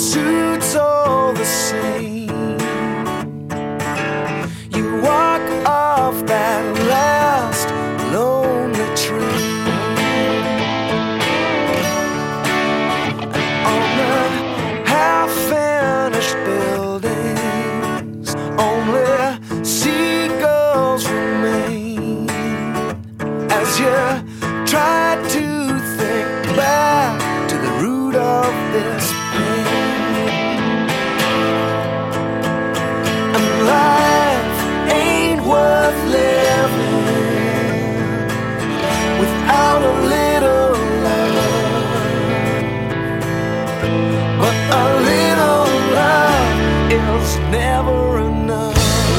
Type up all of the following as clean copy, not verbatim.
suit's all the same. You walk off that last lonely train, and on the half-finished buildings only seagulls remain. As you try to think back to the root of this pain, and life ain't worth living without a little love. But a little love is never enough.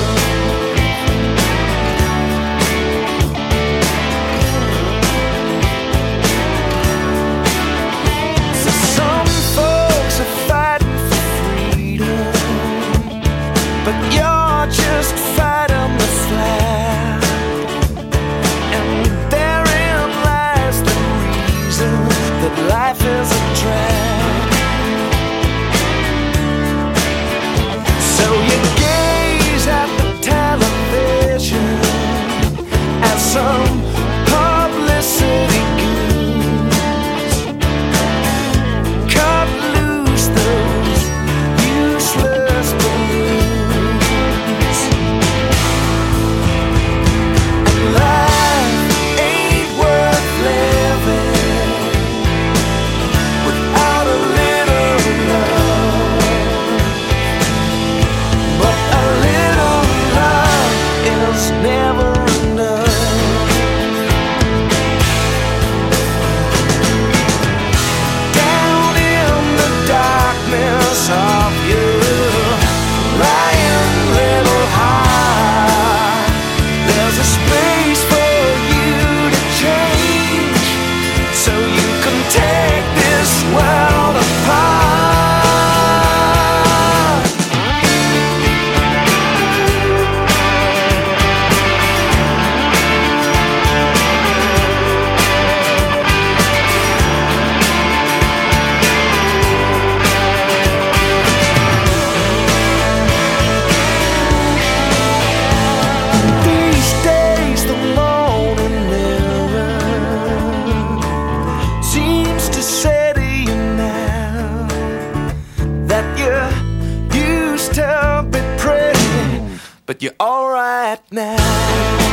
But you're just fighting the flag, and therein lies the reason that life is a drag. So you gaze at the television as some publicity goons cut loose those useless balloons. But you're alright now.